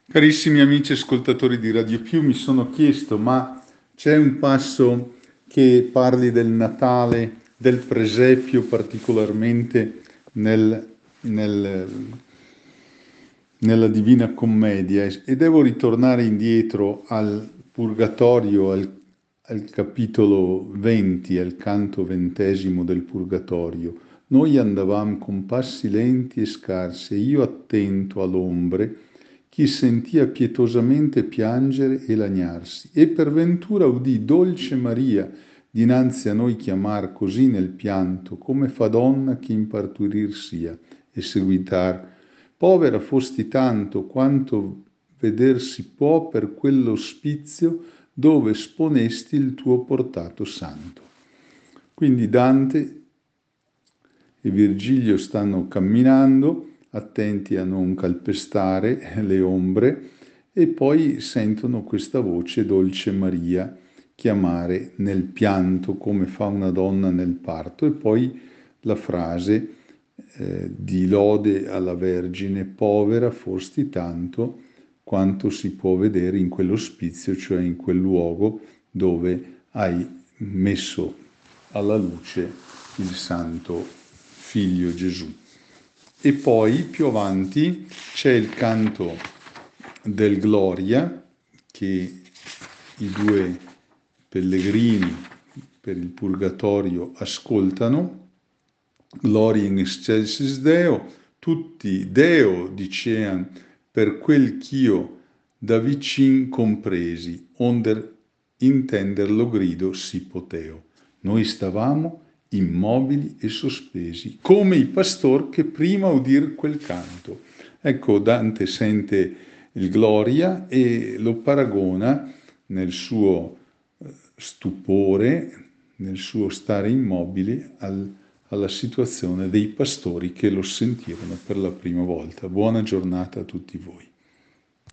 Carissimi amici ascoltatori di Radio Più, mi sono chiesto, ma c'è un passo che parli del Natale, del presepio particolarmente nel- nella Divina Commedia e devo ritornare indietro al Purgatorio, al capitolo 20, al canto 20 del Purgatorio. Noi andavamo con passi lenti e scarsi, e io attento all'ombre, chi sentia pietosamente piangere e lagnarsi, e per ventura udì dolce Maria dinanzi a noi chiamar così nel pianto, come fa donna che in parturir sia, e seguitar: povera fosti tanto quanto veder si può per quell'ospizio dove sponesti il tuo portato santo. Quindi Dante e Virgilio stanno camminando, attenti a non calpestare le ombre, e poi sentono questa voce Dolce Maria chiamare nel pianto come fa una donna nel parto, e poi la frase di lode alla Vergine: povera fosti tanto quanto si può vedere in quell'ospizio, cioè in quel luogo dove hai messo alla luce il Santo Figlio Gesù. E poi più avanti c'è il canto del Gloria che i due pellegrini per il Purgatorio ascoltano. Gloria in excelsis Deo, tutti Deo dicean per quel ch'io da vicin compresi, onder intender lo grido si poteo. Noi stavamo immobili e sospesi, come i pastor che prima udir quel canto. Ecco, Dante sente il Gloria e lo paragona nel suo stupore, nel suo stare immobili, alla situazione dei pastori che lo sentirono per la prima volta. Buona giornata a tutti voi.